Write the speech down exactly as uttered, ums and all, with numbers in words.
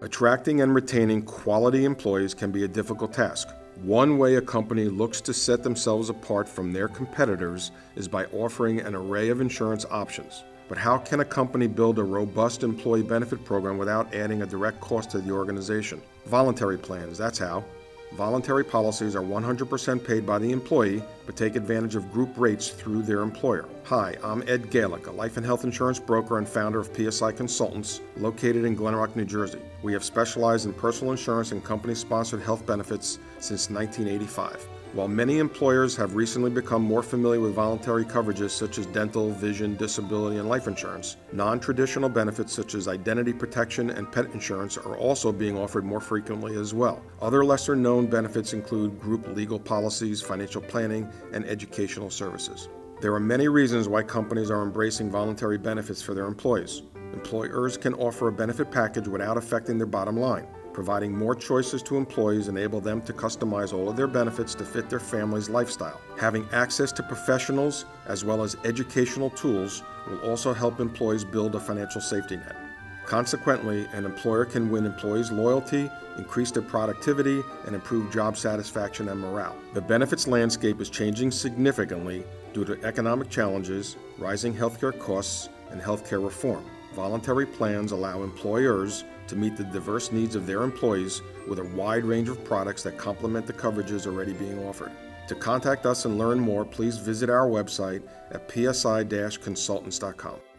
Attracting and retaining quality employees can be a difficult task. One way a company looks to set themselves apart from their competitors is by offering an array of insurance options. But how can a company build a robust employee benefit program without adding a direct cost to the organization? Voluntary plans, that's how. Voluntary policies are one hundred percent paid by the employee, but take advantage of group rates through their employer. Hi, I'm Ed Galick, a life and health insurance broker and founder of P S I Consultants, located in Glen Rock, New Jersey. We have specialized in personal insurance and company-sponsored health benefits since nineteen eighty-five. While many employers have recently become more familiar with voluntary coverages such as dental, vision, disability, and life insurance, non-traditional benefits such as identity protection and pet insurance are also being offered more frequently as well. Other lesser-known benefits include group legal policies, financial planning, and educational services. There are many reasons why companies are embracing voluntary benefits for their employees. Employers can offer a benefit package without affecting their bottom line. Providing more choices to employees enable them to customize all of their benefits to fit their family's lifestyle. Having access to professionals as well as educational tools will also help employees build a financial safety net. Consequently, an employer can win employees' loyalty, increase their productivity, and improve job satisfaction and morale. The benefits landscape is changing significantly due to economic challenges, rising healthcare costs, and healthcare reform. Voluntary plans allow employers to meet the diverse needs of their employees with a wide range of products that complement the coverages already being offered. To contact us and learn more, please visit our website at p s i dash consultants dot com.